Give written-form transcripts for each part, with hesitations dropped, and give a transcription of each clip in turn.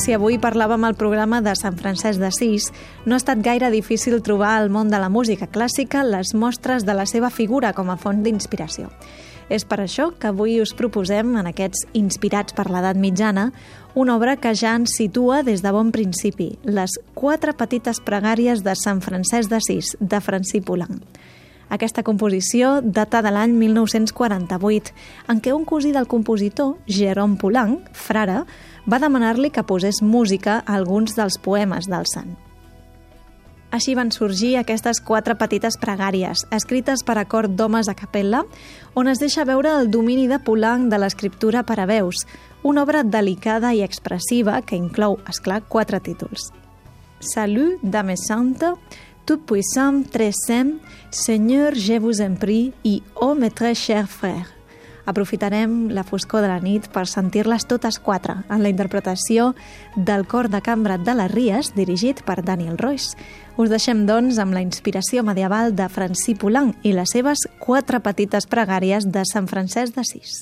si avui parlàvem al programa de Sant Francesc d'Assís, no ha estat gaire difícil trobar al món de la música clàssica les mostres de la seva figura com a font d'inspiració. És per això que avui us proposem, en aquests Inspirats per l'edat mitjana, una obra que ja ens situa des de bon principi, les 4 petites pregàries de Sant Francesc d'Assís, de Francí Poulenc. Aquesta composició data de l'any 1948, en què un cosí del compositor, Jérôme Poulenc, frare, va demanar-li que posés música a alguns dels poemes del sant. Així van sorgir aquestes 4 petites pregàries, escrites per a cor d'homes a capella, on es deixa veure el domini de Poulenc de l'escriptura per a veus, una obra delicada i expressiva que inclou, esclar, 4 títols. Salut, dame santa, tout-puissant, très saint, Seigneur, je vous en prie, i ô mes très chers frères. Aprofitarem la foscor de la nit per sentir-les totes 4 en la interpretació del cor de cambra de les Ries, dirigit per Daniel Royce. Us deixem, doncs, amb la inspiració medieval de Francí Poulenc i les seves 4 petites pregàries de Sant Francesc d'Assís.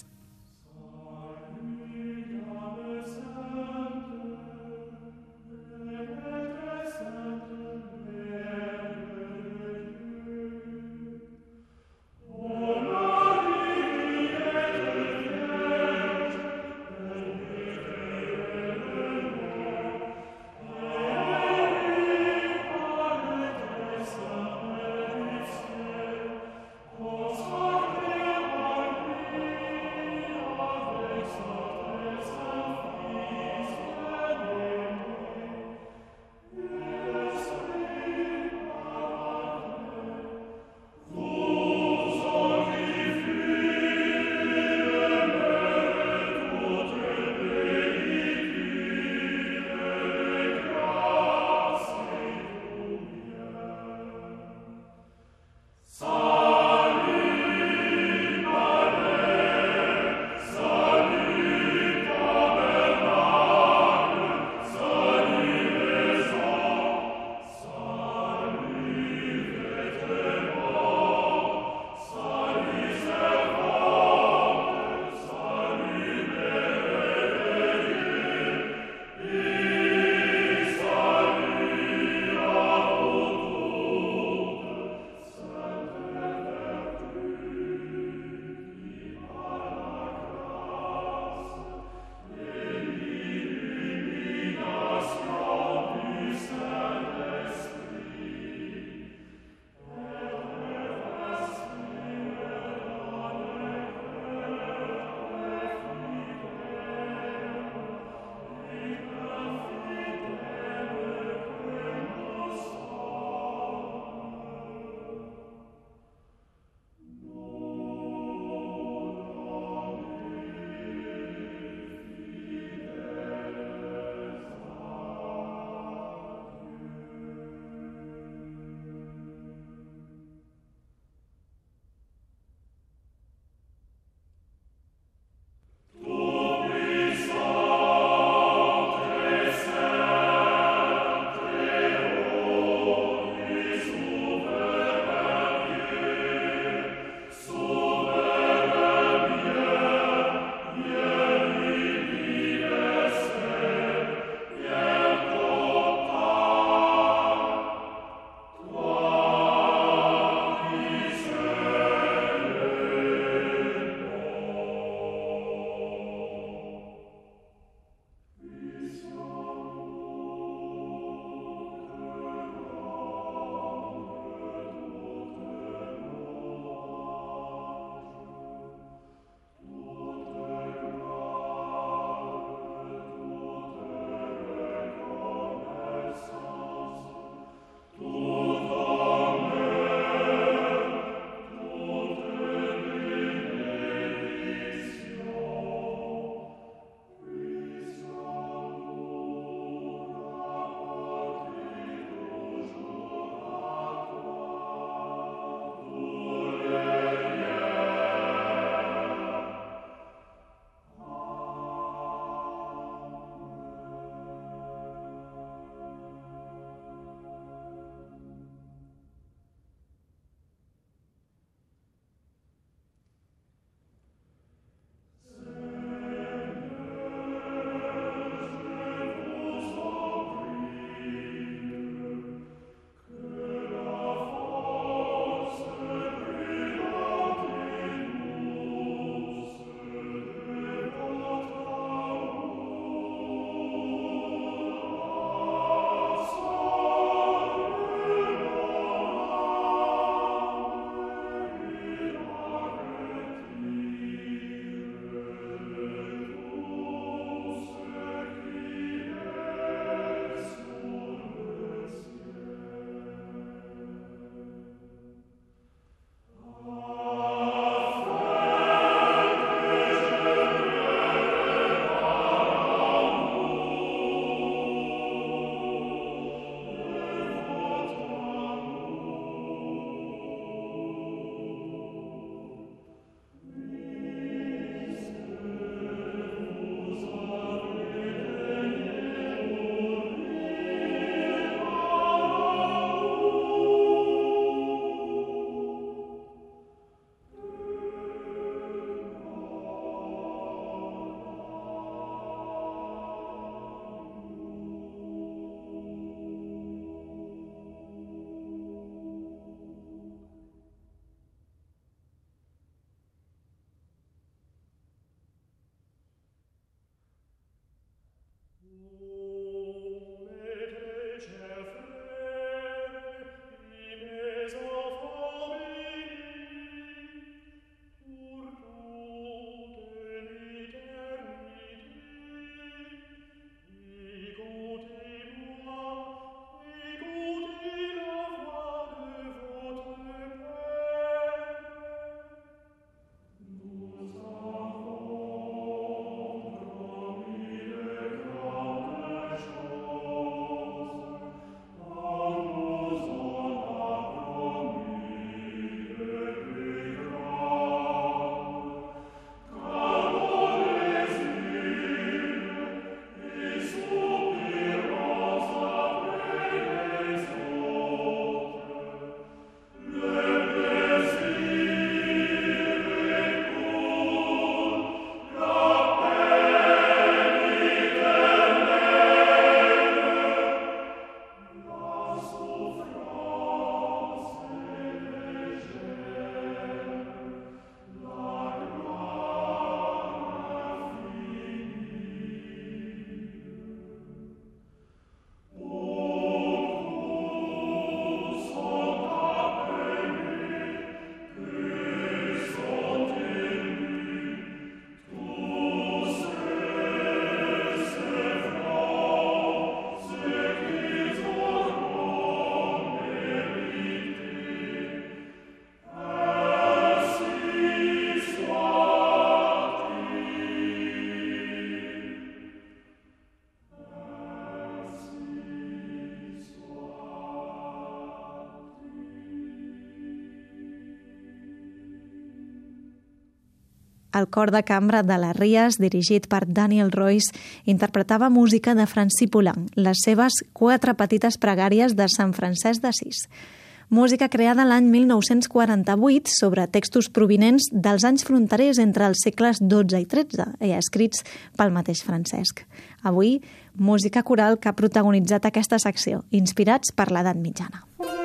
El cor de cambra de les Ries, dirigit per Daniel Royce, interpretava música de Francis Poulenc, les seves 4 petites pregàries de Sant Francesc d'Assís. Música creada l'any 1948 sobre textos provinents dels anys fronterers entre els segles XII i XIII i escrits pel mateix Francesc. Avui, música coral que ha protagonitzat aquesta secció, inspirats per l'edat mitjana.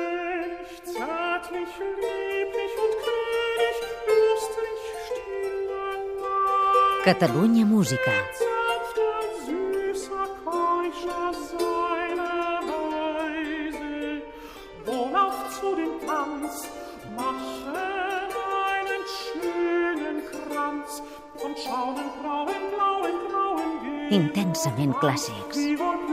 Catalunya Música. Intensament clàssics.